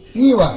Пиво.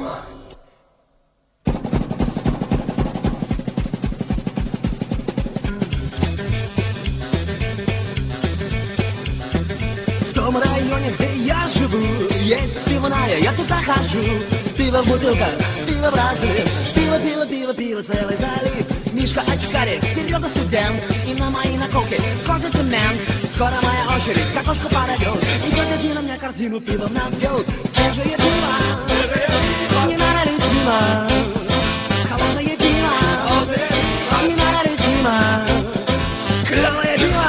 В том районе, где я живу, есть пивная, я туда хожу. Пиво в бутылках, пиво в разлив, пиво, пиво, пиво, пиво, целый залив. Мишка очкарик, Серега студент, и на мои наколки кожа цемент. Скоро моя очередь, картошку подойдет, и тетя Зина мне корзину пива набьет. Свежее пиво, не надо лить мимо, холодное пиво, не надо лить мимо, клевое пиво.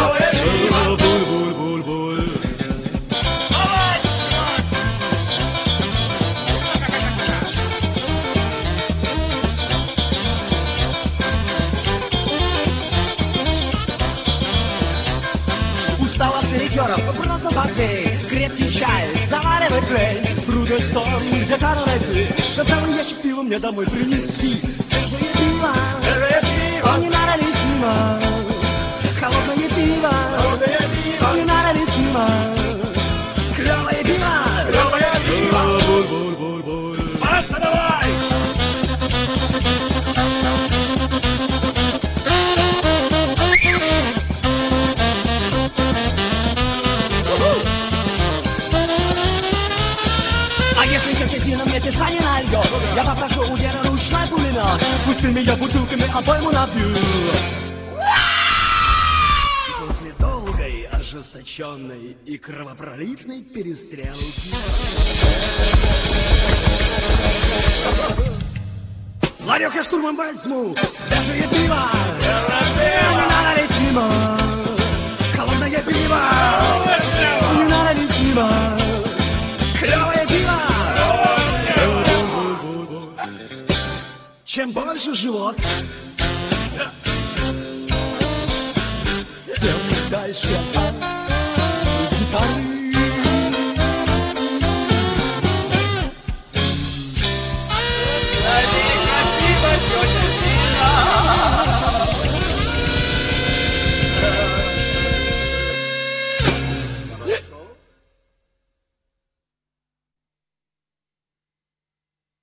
Просто попей, крепкий чай, заваривай клей. Трудный стол, где кару найти, чтоб целый ящик пива мне домой принести. Свежее пиво, не надо лить мимо, холодное пиво, не надо лить мимо, клевое пиво, Паша, давай! А если тетя Зина мне пивка не нальет, я попрошу у деда ручной пулемет, пусть ты меня бутылками обойму набью. После долгой, ожесточенной и кровопролитной перестрелки ларек я штурмом возьму, свежее пиво, не надо лить мимо, холодное пиво, не надо лить мимо, клевое пиво. Чем больше живот, тем дальше